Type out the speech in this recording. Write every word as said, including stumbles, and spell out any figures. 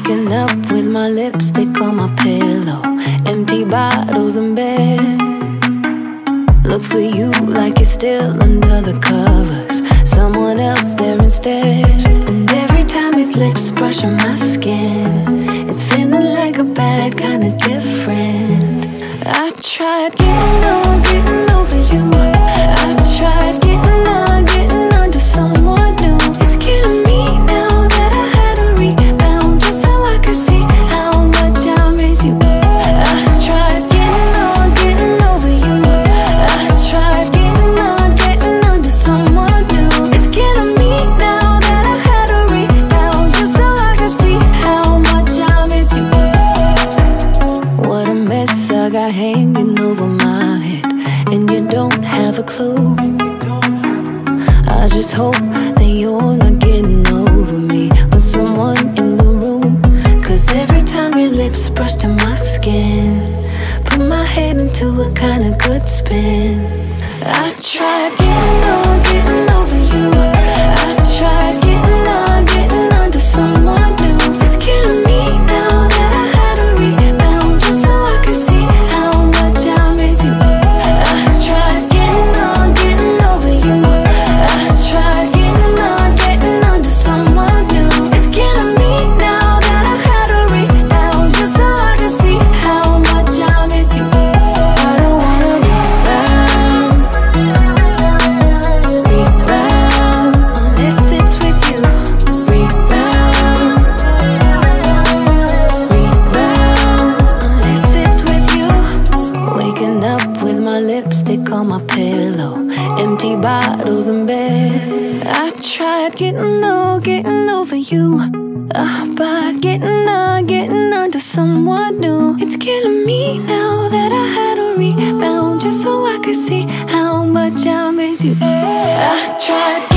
Waking up with my lipstick on my pillow, empty bottles in bed. Look for you like you're still under the covers, someone else there instead. And every time his lips brushing my skin, it's feeling like a bad kind of different. I tried getting on, getting over you. I tried getting on, getting on to someone new. It's killing me now that I had a rebound, just so I could see how much I miss you. I tried getting on, getting over you. I tried getting on, getting on to someone new. It's killing me now that I had a rebound, just so I could see how much I miss you. What a mess I got hanging over my head, and you don't have a clue. I just hope that you're not getting over me with someone in the room. Cause every time your lips brush to my skin, put my head into a kinda good spin. I tried getting on, getting over you. I tried getting on, getting on to someone new. It's killing me now that I had a rebound, just so I could see how much I miss you. I tried getting on, getting over you. I tried getting on, getting on to someone new. It's killing me now that I had a rebound, just so I could see how much I miss you. I don't wanna rebound, rebound, unless it's with you. Rebound, rebound, unless it's with you. Waking up with my lipstick on my pillow, empty bottles in bed. I tried getting on, getting over you. Uh, by getting on, getting on to someone new. It's killing me now that I had a rebound, just so I could see how much I miss you. I tried